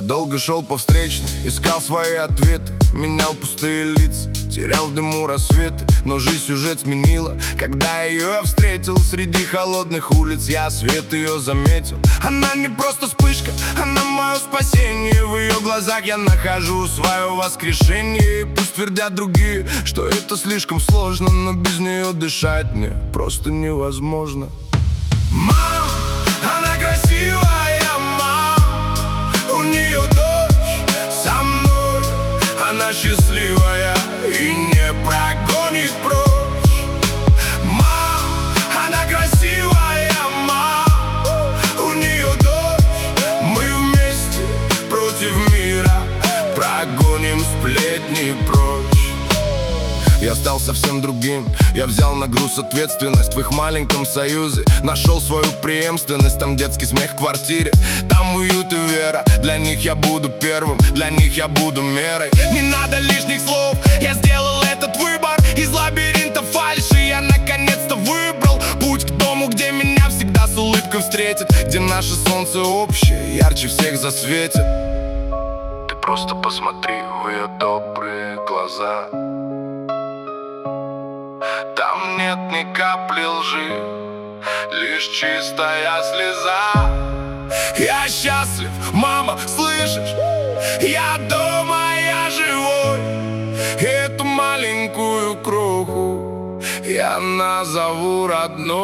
долго шел по встречной, искал свои ответы, менял пустые лица, терял в дыму рассветы. Но жизнь сюжет сменила, когда ее я встретил среди холодных улиц. Я свет ее заметил. Она не просто вспышка, она мое спасение. В ее глазах я нахожу свое воскрешение. И пусть твердят другие, что это слишком сложно, но без нее дышать мне просто невозможно. Мам, она красивая, мам, у нее дочь со мной. Она счастливая и не прогонит прочь. Мам, она красивая, мам, у нее дочь. Мы вместе против мира прогоним сплетни прочь. Я стал совсем другим, я взял на груз ответственность. В их маленьком союзе нашел свою преемственность. Там детский смех в квартире, там уют и вера. Для них я буду первым, для них я буду мерой. Не надо лишних слов, я сделал этот выбор. Из лабиринта фальши я наконец-то выбрал путь к дому, где меня всегда с улыбкой встретят, где наше солнце общее, ярче всех засветит. Ты просто посмотри в ее добрые глаза. Там нет ни капли лжи, лишь чистая слеза. Я счастлив, мама, слышишь? Я дома, я живой. Эту маленькую кроху я назову родной.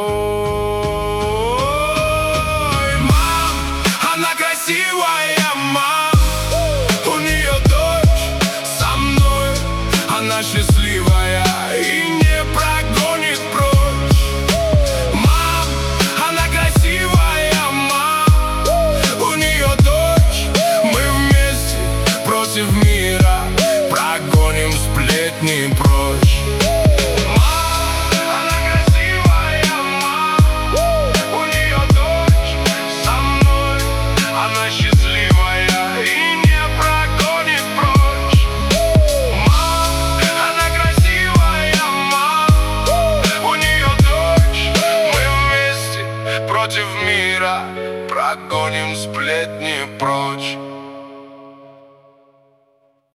Мам, она красивая, мам, у нее дочь со мной. Она счастливая